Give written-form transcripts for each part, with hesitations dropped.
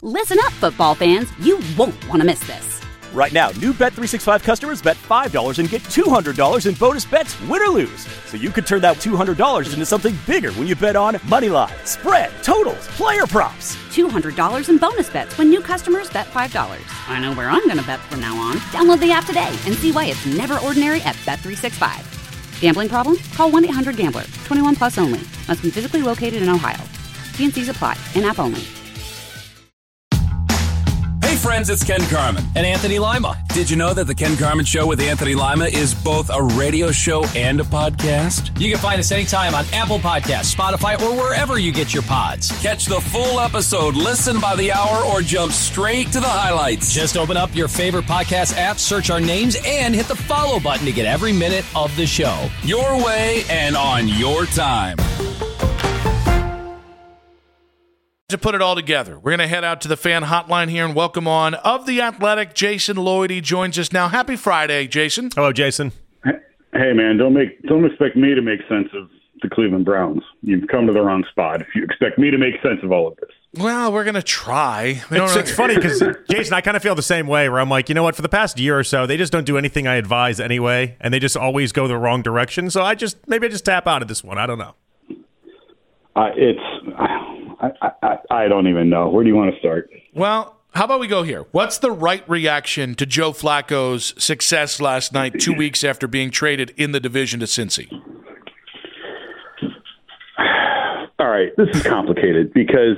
Listen up, football fans. You won't want to miss this. Right now, new Bet365 customers bet $5 and get $200 in bonus bets, win or lose. So you could turn that $200 into something bigger when you bet on money line, spread, totals, player props. $200 in bonus bets when new customers bet $5. I know where I'm going to bet from now on. Download the app today and see why it's never ordinary at Bet365. Gambling problem? Call 1-800-GAMBLER. 21 plus only. Must be physically located in Ohio. T&Cs apply. In-app only. Hey friends, it's Ken Carman. And Anthony Lima. Did you know that The Ken Carman Show with Anthony Lima is both a radio show and a podcast? You can find us anytime on Apple Podcasts, Spotify, or wherever you get your pods. Catch the full episode, listen by the hour, or jump straight to the highlights. Just open up your favorite podcast app, search our names, and hit the follow button to get every minute of the show. Your way and on your time. To put it all together, we're going to head out to the fan hotline here and welcome on of The Athletic, Jason Lloyd. He joins us now. Happy Friday, Jason. Hello, Jason. Hey, man, don't expect me to make sense of the Cleveland Browns. You've come to the wrong spot if you expect me to make sense of all of this. Well, we're going to try. It's funny because, Jason, I kind of feel the same way where I'm like, you know what, for the past year or so, they just don't do anything I advise anyway, and they just always go the wrong direction. So maybe I just tap out of this one. I don't know. I don't even know. Where do you want to start? Well, how about we go here? What's the right reaction to Joe Flacco's success last night, 2 weeks after being traded in the division to Cincy? All right, this is complicated because,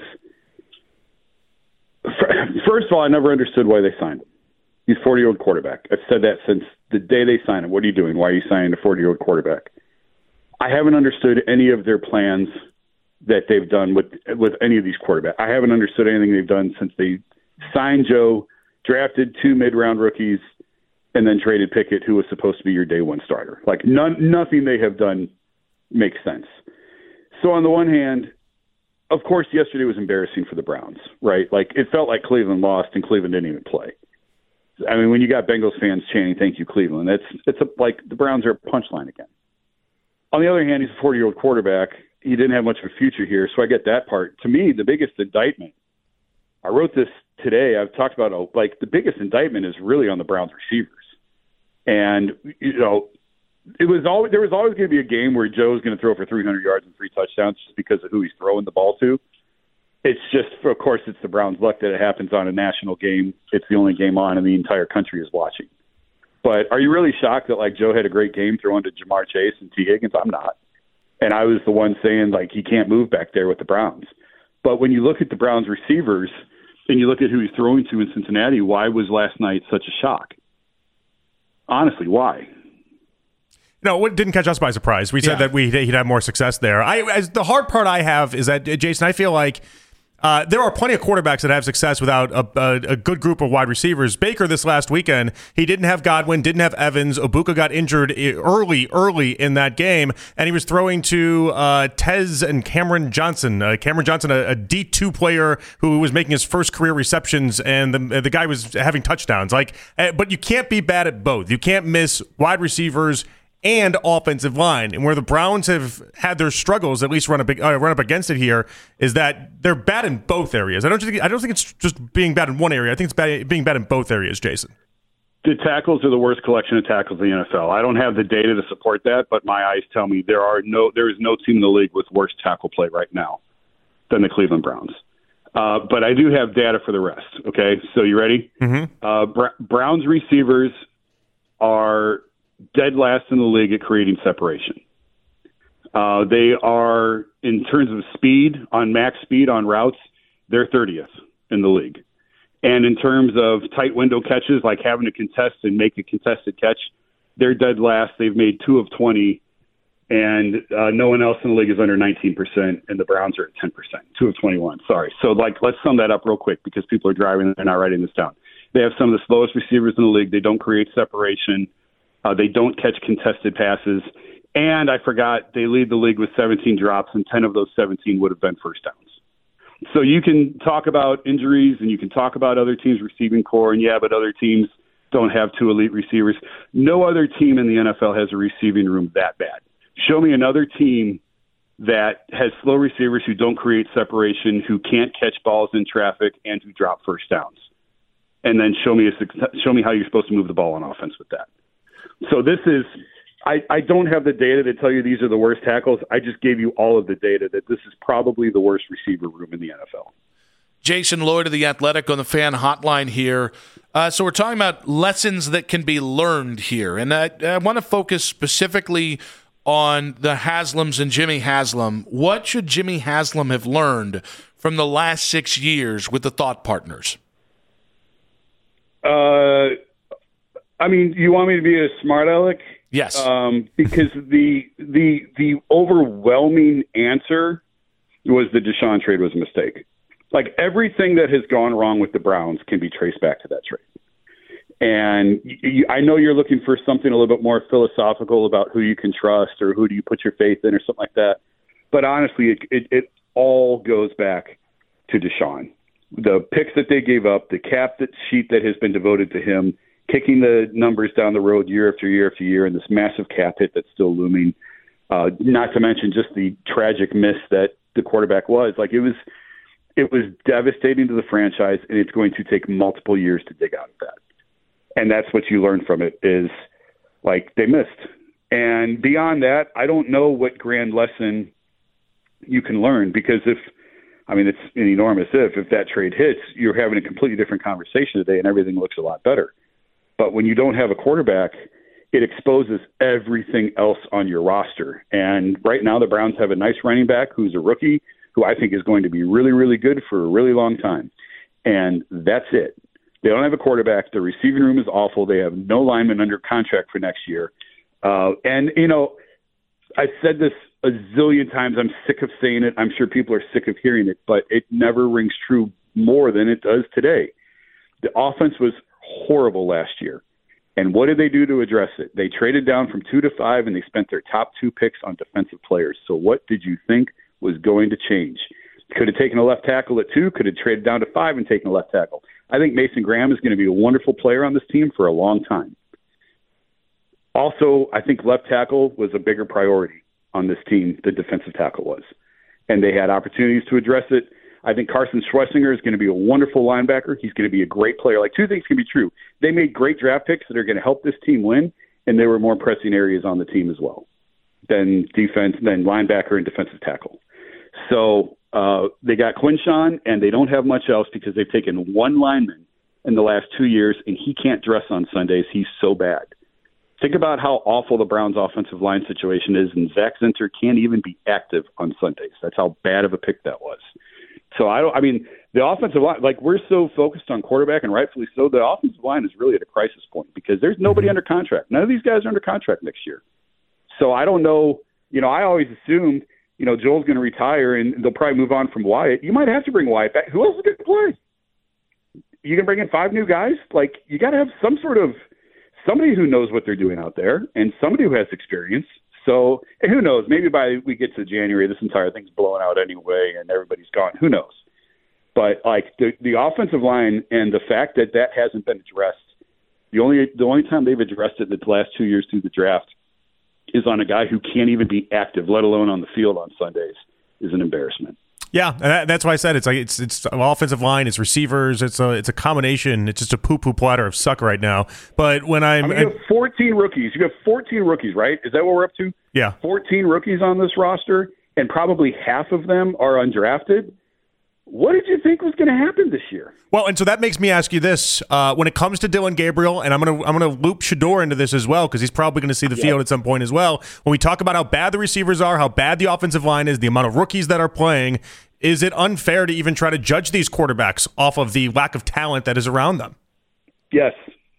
first of all, I never understood why they signed him. He's a 40-year-old quarterback. I've said that since the day they signed him. What are you doing? Why are you signing a 40-year-old quarterback? I haven't understood any of their plans that they've done with any of these quarterbacks. I haven't understood anything they've done since they signed Joe, drafted 2 mid-round rookies, and then traded Pickett, who was supposed to be your day one starter. Like, nothing they have done makes sense. So on the one hand, of course, yesterday was embarrassing for the Browns, right? Like, it felt like Cleveland lost and Cleveland didn't even play. I mean, when you got Bengals fans chanting, "Thank you, Cleveland," like the Browns are a punchline again. On the other hand, he's a 40-year-old quarterback. He didn't have much of a future here, so I get that part. To me, the biggest indictment, I wrote this today, I've talked about, the biggest indictment is really on the Browns receivers. And, there was always going to be a game where Joe's going to throw for 300 yards and 3 touchdowns just because of who he's throwing the ball to. It's just, of course, it's the Browns' luck that it happens on a national game. It's the only game on and the entire country is watching. But are you really shocked that, Joe had a great game throwing to Jamar Chase and T. Higgins? I'm not. And I was the one saying, he can't move back there with the Browns. But when you look at the Browns receivers and you look at who he's throwing to in Cincinnati, why was last night such a shock? Honestly, why? No, it didn't catch us by surprise. We said that he'd have more success there. The hard part I have is that, Jason, I feel like there are plenty of quarterbacks that have success without a good group of wide receivers. Baker this last weekend, he didn't have Godwin, didn't have Evans. Ibuka got injured early in that game, and he was throwing to Tez and Cameron Johnson. Cameron Johnson, a D2 player who was making his first career receptions, and the guy was having touchdowns. But you can't be bad at both. You can't miss wide receivers and offensive line. And where the Browns have had their struggles, at least run up against it here, is that they're bad in both areas. I don't think it's just being bad in one area. I think it's being bad in both areas, Jason. The tackles are the worst collection of tackles in the NFL. I don't have the data to support that, but my eyes tell me there is no team in the league with worse tackle play right now than the Cleveland Browns. But I do have data for the rest. Okay, so you ready? Mm-hmm. Browns receivers are dead last in the league at creating separation. They are, in terms of speed, on max speed on routes, they're 30th in the league. And in terms of tight window catches, like having to contest and make a contested catch, they're dead last. They've made 2 of 20, and no one else in the league is under 19%, and the Browns are at 10%, 2 of 21. Sorry. So, let's sum that up real quick because people are driving and they're not writing this down. They have some of the slowest receivers in the league. They don't create separation. They don't catch contested passes. And I forgot, they lead the league with 17 drops, and 10 of those 17 would have been first downs. So you can talk about injuries, and you can talk about other teams' receiving core, and but other teams don't have 2 elite receivers. No other team in the NFL has a receiving room that bad. Show me another team that has slow receivers who don't create separation, who can't catch balls in traffic, and who drop first downs. And then show me how you're supposed to move the ball on offense with that. So this is I don't have the data to tell you these are the worst tackles. I just gave you all of the data that this is probably the worst receiver room in the NFL. Jason Lloyd of The Athletic on the Fan Hotline here. So we're talking about lessons that can be learned here. And I want to focus specifically on the Haslams and Jimmy Haslam. What should Jimmy Haslam have learned from the last 6 years with the Thought Partners? I mean, you want me to be a smart aleck? Yes. Because the overwhelming answer was the Deshaun trade was a mistake. Like, everything that has gone wrong with the Browns can be traced back to that trade. And I know you're looking for something a little bit more philosophical about who you can trust or who do you put your faith in or something like that. But honestly, it all goes back to Deshaun. The picks that they gave up, the cap sheet that has been devoted to him, kicking the numbers down the road year after year after year, and this massive cap hit that's still looming. Not to mention just the tragic miss that the quarterback was. Like, it was devastating to the franchise, and it's going to take multiple years to dig out of that. And that's what you learn from it is, like, they missed. And beyond that, I don't know what grand lesson you can learn, because it's an enormous if that trade hits, you're having a completely different conversation today and everything looks a lot better. But when you don't have a quarterback, it exposes everything else on your roster. And right now the Browns have a nice running back who's a rookie, who I think is going to be really, really good for a really long time. And that's it. They don't have a quarterback. The receiving room is awful. They have no linemen under contract for next year. And, I've said this a zillion times. I'm sick of saying it. I'm sure people are sick of hearing it, but it never rings true more than it does today. The offense was horrible last year. And what did they do to address it? They traded down from 2 to 5, and they spent their top 2 picks on defensive players. So what did you think was going to change? Could have taken a left tackle at 2, could have traded down to 5 and taken a left tackle. I think Mason Graham is going to be a wonderful player on this team for a long time. Also, I think left tackle was a bigger priority on this team than defensive tackle was. And they had opportunities to address it. I think Carson Schlesinger is going to be a wonderful linebacker. He's going to be a great player. Like, 2 things can be true. They made great draft picks that are going to help this team win, and there were more pressing areas on the team as well than linebacker and defensive tackle. So they got Quinshawn, and they don't have much else because they've taken one lineman in the last 2 years, and he can't dress on Sundays. He's so bad. Think about how awful the Browns' offensive line situation is, and Zach Zinter can't even be active on Sundays. That's how bad of a pick that was. So the offensive line, like, we're so focused on quarterback, and rightfully so, the offensive line is really at a crisis point because there's nobody under contract. None of these guys are under contract next year. So I don't know. I always assumed, Joel's going to retire and they'll probably move on from Wyatt. You might have to bring Wyatt back. Who else is going to play? You can bring in 5 new guys? Like, you got to have some sort of somebody who knows what they're doing out there and somebody who has experience. So, and who knows? Maybe by we get to January, this entire thing's blowing out anyway, and everybody's gone. Who knows? But like the offensive line and the fact that hasn't been addressed, the only time they've addressed it in the last 2 years through the draft is on a guy who can't even be active, let alone on the field on Sundays, is an embarrassment. Yeah, that's why I said it's offensive line, it's receivers, it's a combination. It's just a poo-poo platter of suck right now. But when you have 14 rookies. You have 14 rookies, right? Is that what we're up to? Yeah. 14 rookies on this roster, and probably half of them are undrafted. What did you think was going to happen this year? Well, and so that makes me ask you this: when it comes to Dillon Gabriel, and I'm gonna loop Shedeur into this as well because he's probably going to see the field at some point as well. When we talk about how bad the receivers are, how bad the offensive line is, the amount of rookies that are playing, is it unfair to even try to judge these quarterbacks off of the lack of talent that is around them? Yes,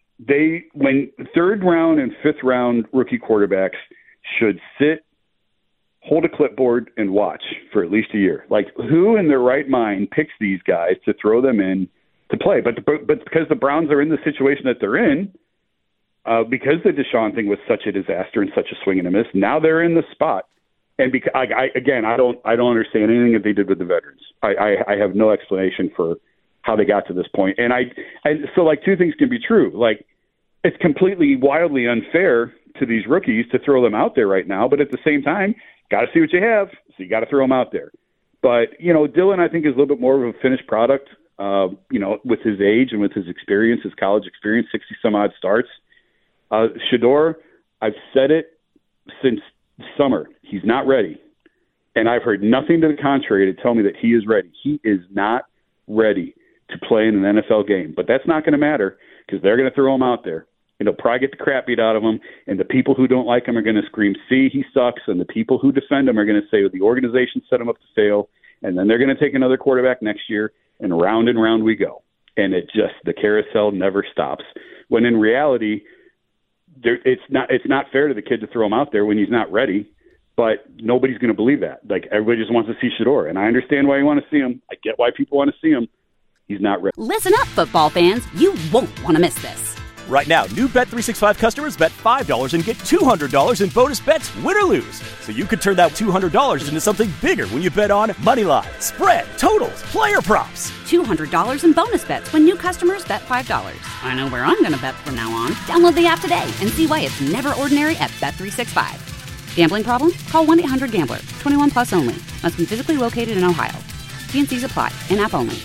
when 3rd round and 5th round rookie quarterbacks should sit, hold a clipboard, and watch for at least a year. Like, who in their right mind picks these guys to throw them in to play? But because the Browns are in the situation that they're in, because the Deshaun thing was such a disaster and such a swing and a miss, now they're in the spot. And because I don't understand anything that they did with the veterans. I have no explanation for how they got to this point. And so like 2 things can be true. Like, it's completely wildly unfair to these rookies to throw them out there right now, but at the same time, Got to see what you have, so you got to throw him out there. But, Dillon, I think, is a little bit more of a finished product, with his age and with his experience, his college experience, 60-some-odd starts. Shedeur, I've said it since summer. He's not ready. And I've heard nothing to the contrary to tell me that he is ready. He is not ready to play in an NFL game. But that's not going to matter because they're going to throw him out there. And he'll probably get the crap beat out of him. And the people who don't like him are going to scream, see, he sucks. And the people who defend him are going to say, well, the organization set him up to fail. And then they're going to take another quarterback next year, and round we go. And the carousel never stops. When in reality, it's not fair to the kid to throw him out there when he's not ready. But nobody's going to believe that. Like, everybody just wants to see Shedeur. And I understand why you want to see him. I get why people want to see him. He's not ready. Listen up, football fans. You won't want to miss this. Right now, new Bet365 customers bet $5 and get $200 in bonus bets, win or lose. So you could turn that $200 into something bigger when you bet on money line, spread, totals, player props. $200 in bonus bets when new customers bet $5. I know where I'm going to bet from now on. Download the app today and see why it's never ordinary at Bet365. Gambling problem? Call 1-800-GAMBLER. 21 plus only. Must be physically located in Ohio. T&Cs apply. In-app only.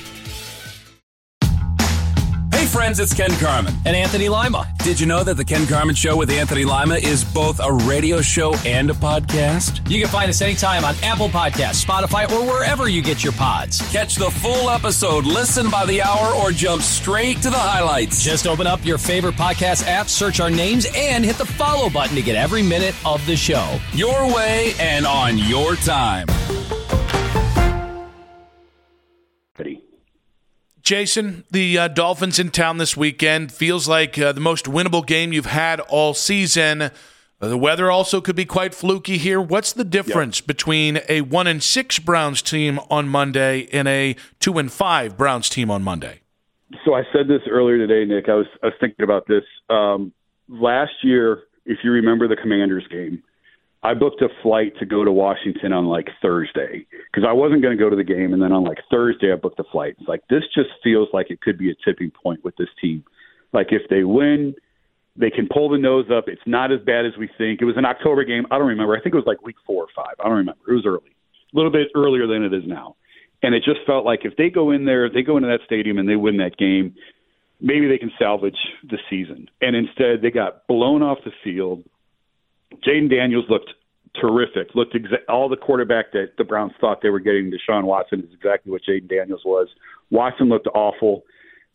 Hey friends, it's Ken Carman. And Anthony Lima. Did you know that the Ken Carman Show with Anthony Lima is both a radio show and a podcast? You can find us anytime on Apple Podcasts, Spotify, or wherever you get your pods. Catch the full episode, listen by the hour, or jump straight to the highlights. Just open up your favorite podcast app, search our names, and hit the follow button to get every minute of the show. Your way and on your time. Jason, the Dolphins in town this weekend. Feels like the most winnable game you've had all season. The weather also could be quite fluky here. What's the difference between a 1-6 Browns team on Monday and a 2-5 Browns team on Monday? So I said this earlier today, Nick. I was thinking about this. Last year, if you remember the Commanders game, I booked a flight to go to Washington on Thursday because I wasn't going to go to the game. And then on Thursday, I booked a flight. It's this just feels like it could be a tipping point with this team. If they win, they can pull the nose up. It's not as bad as we think. It was an October game. I don't remember. I think it was week 4 or 5. I don't remember. It was early, a little bit earlier than it is now. And it just felt like if they go in there, they go into that stadium and they win that game, maybe they can salvage the season. And instead, they got blown off the field. Jaden Daniels looked terrific. All the quarterback that the Browns thought they were getting, Deshaun Watson, is exactly what Jaden Daniels was. Watson looked awful.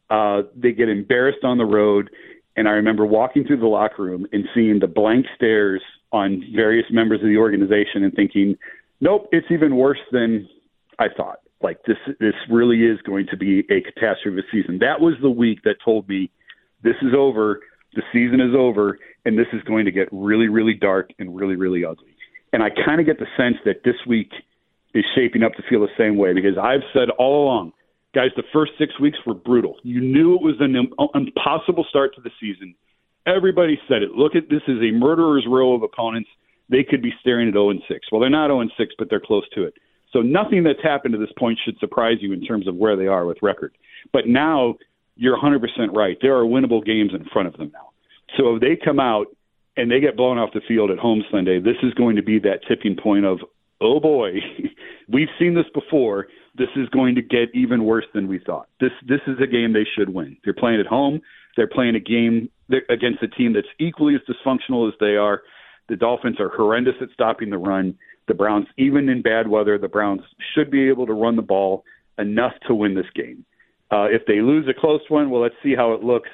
They get embarrassed on the road. And I remember walking through the locker room and seeing the blank stares on various members of the organization and thinking, nope, it's even worse than I thought. This really is going to be a catastrophe season. That was the week that told me this is over. The season is over, and this is going to get really, really dark and really, really ugly. And I kind of get the sense that this week is shaping up to feel the same way because I've said all along, guys, the first 6 weeks were brutal. You knew it was an impossible start to the season. Everybody said it. Look at this is a murderer's row of opponents. They could be staring at 0-6. Well, they're not 0-6, but they're close to it. So nothing that's happened to this point should surprise you in terms of where they are with record. But now you're 100% right. There are winnable games in front of them now. So if they come out and they get blown off the field at home Sunday, this is going to be that tipping point of, oh boy, we've seen this before. This is going to get even worse than we thought. This is a game they should win. They're playing at home. They're playing a game against a team that's equally as dysfunctional as they are. The Dolphins are horrendous at stopping the run. The Browns, even in bad weather, the Browns should be able to run the ball enough to win this game. If they lose a close one, well, let's see how it looks.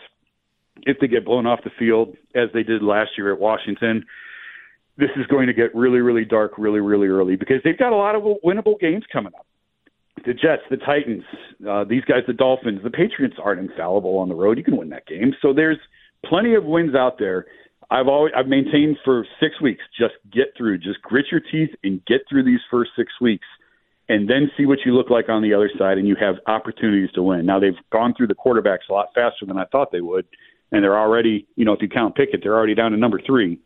If they get blown off the field, as they did last year at Washington, this is going to get really, really dark really, really early because they've got a lot of winnable games coming up. The Jets, the Titans, these guys, the Dolphins, the Patriots aren't infallible on the road. You can win that game. So there's plenty of wins out there. I've maintained for 6 weeks, just get through, just grit your teeth and get through these first 6 weeks and then see what you look like on the other side, and you have opportunities to win. Now, they've gone through the quarterbacks a lot faster than I thought they would, and they're already, if you count Pickett, they're already down to number 3.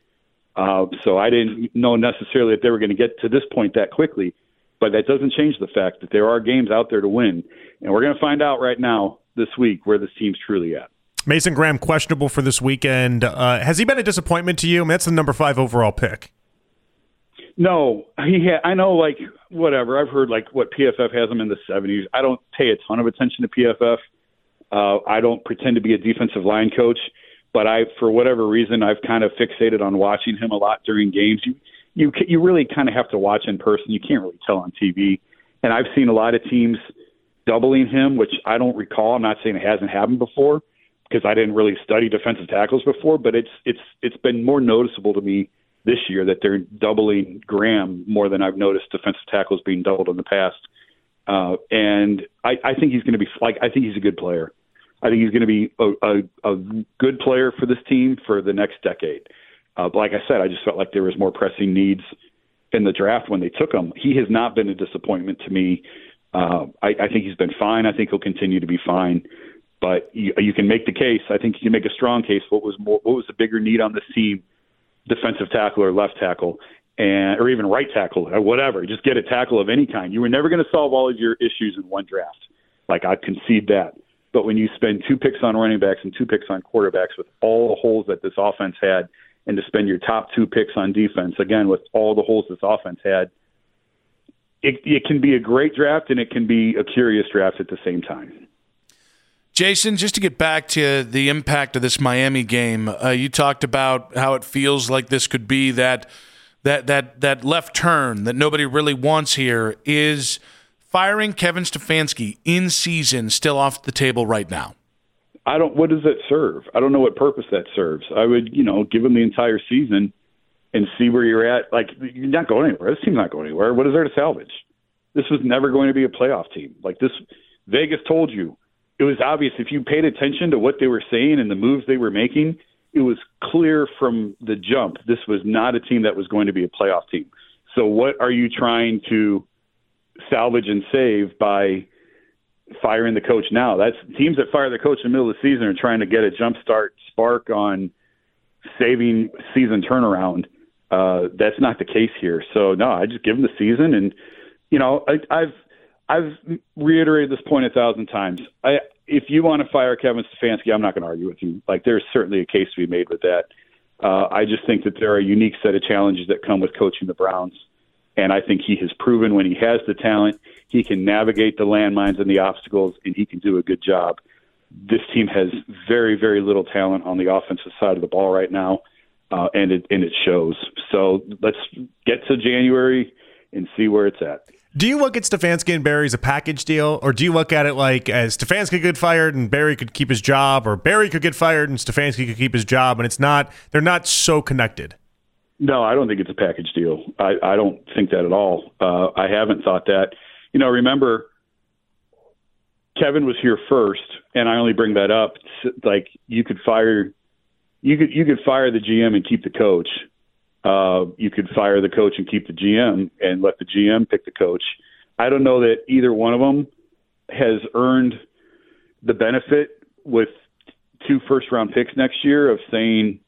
So I didn't know necessarily that they were going to get to this point that quickly, but that doesn't change the fact that there are games out there to win, and we're going to find out right now this week where this team's truly at. Mason Graham questionable for this weekend. Has he been a disappointment to you? I mean, that's the number 5 overall pick. No, I know, like, whatever. I've heard, like, what PFF has him in the 70s. I don't pay a ton of attention to PFF. I don't pretend to be a defensive line coach, but for whatever reason, I've kind of fixated on watching him a lot during games. You really kind of have to watch in person. You can't really tell on TV. And I've seen a lot of teams doubling him, which I don't recall. I'm not saying it hasn't happened before because I didn't really study defensive tackles before, but it's been more noticeable to me this year that they're doubling Graham more than I've noticed defensive tackles being doubled in the past. And I think he's going to be I think he's a good player. I think he's going to be a good player for this team for the next decade. But like I said, I just felt like there was more pressing needs in the draft when they took him. He has not been a disappointment to me. I think he's been fine. I think he'll continue to be fine. But you can make the case. I think you can make a strong case. What was the bigger need on this team? Defensive tackle or left tackle, or even right tackle or whatever. Just get a tackle of any kind. You were never going to solve all of your issues in one draft. Like, I concede that. But when you spend 2 picks on running backs and 2 picks on quarterbacks with all the holes that this offense had, and to spend your top 2 picks on defense, again, with all the holes this offense had, it can be a great draft and it can be a curious draft at the same time. Jason, just to get back to the impact of this Miami game, you talked about how it feels like this could be that left turn that nobody really wants here. Is firing Kevin Stefanski in season still off the table right now? What does that serve? I don't know what purpose that serves. I would, give him the entire season and see where you're at. Like, you're not going anywhere. This team's not going anywhere. What is there to salvage? This was never going to be a playoff team. Like, this, Vegas told you. It was obvious if you paid attention to what they were saying and the moves they were making, it was clear from the jump this was not a team that was going to be a playoff team. So what are you trying to salvage and save by firing the coach now? That's teams that fire the coach in the middle of the season are trying to get a jump start spark on saving season turnaround. That's not the case here. So no, I just give them the season. And, I've reiterated this point 1,000 times. If you want to fire Kevin Stefanski, I'm not going to argue with you. Like, there's certainly a case to be made with that. I just think that there are a unique set of challenges that come with coaching the Browns. And I think he has proven when he has the talent, he can navigate the landmines and the obstacles, and he can do a good job. This team has very, very little talent on the offensive side of the ball right now, and it shows. So let's get to January and see where it's at. Do you look at Stefanski and Barry as a package deal, or do you look at it like as Stefanski could get fired and Barry could keep his job, or Barry could get fired and Stefanski could keep his job, and they're not so connected? No, I don't think it's a package deal. I don't think that at all. I haven't thought that. Remember, Kevin was here first, and I only bring that up. Like, you could fire the GM and keep the coach. You could fire the coach and keep the GM and let the GM pick the coach. I don't know that either one of them has earned the benefit with 2 first-round picks next year of saying,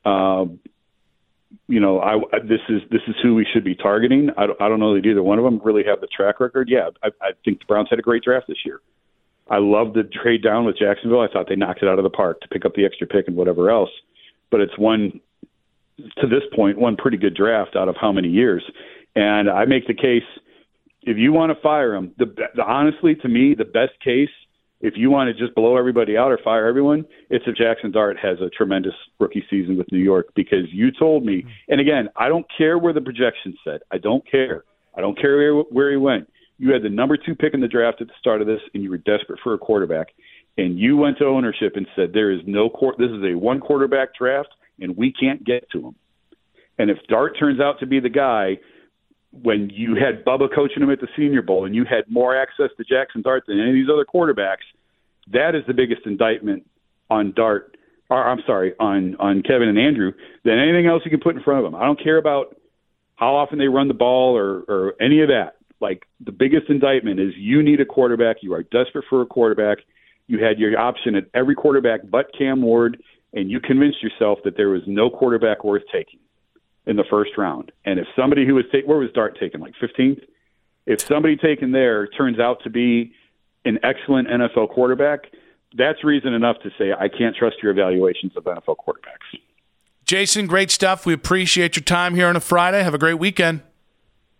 this is who we should be targeting. I don't know that either one of them really have the track record. Yeah, I think the Browns had a great draft this year. I love the trade down with Jacksonville. I thought they knocked it out of the park to pick up the extra pick and whatever else. But it's to this point, one pretty good draft out of how many years. And I make the case, if you want to fire him, honestly, to me, the best case, if you want to just blow everybody out or fire everyone, it's if Jackson Dart has a tremendous rookie season with New York, because you told me, and again, I don't care where the projection said. I don't care. I don't care where he went. You had the number 2 pick in the draft at the start of this, and you were desperate for a quarterback. And you went to ownership and said, this is a 1 quarterback draft, and we can't get to him. And if Dart turns out to be the guy, when you had Bubba coaching him at the Senior Bowl and you had more access to Jackson Dart than any of these other quarterbacks, that is the biggest indictment on on Kevin and Andrew than anything else you can put in front of them. I don't care about how often they run the ball or any of that. Like, the biggest indictment is you need a quarterback. You are desperate for a quarterback. You had your option at every quarterback but Cam Ward, and you convinced yourself that there was no quarterback worth taking in the first round. And if somebody who was where was Dart taken, like 15th? If somebody taken there turns out to be an excellent NFL quarterback, that's reason enough to say I can't trust your evaluations of NFL quarterbacks. Jason, great stuff. We appreciate your time here on a Friday. Have a great weekend.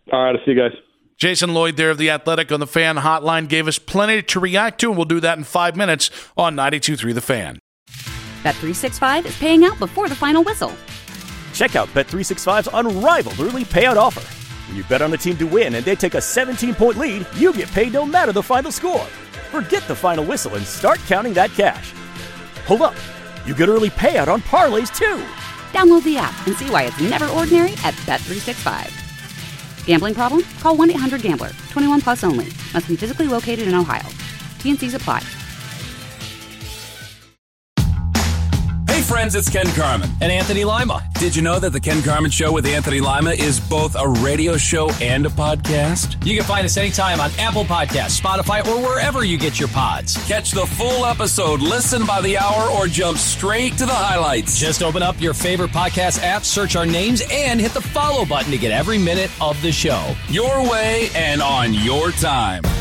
All right, I'll see you guys. Jason Lloyd there of The Athletic on the Fan Hotline gave us plenty to react to, and we'll do that in 5 minutes on 92.3 The Fan. Bet365 is paying out before the final whistle. Check out Bet365's unrivaled early payout offer. When you bet on a team to win and they take a 17-point lead, you get paid no matter the final score. Forget the final whistle and start counting that cash. Hold up. You get early payout on parlays, too. Download the app and see why it's never ordinary at Bet365. Gambling problem? Call 1-800-GAMBLER. 21 plus only. Must be physically located in Ohio. T&Cs apply. Hey friends, it's Ken Carman. And Anthony Lima. Did you know that the Ken Carman Show with Anthony Lima is both a radio show and a podcast? You can find us anytime on Apple Podcasts, Spotify, or wherever you get your pods. Catch the full episode, listen by the hour, or jump straight to the highlights. Just open up your favorite podcast app, search our names, and hit the follow button to get every minute of the show. Your way and on your time.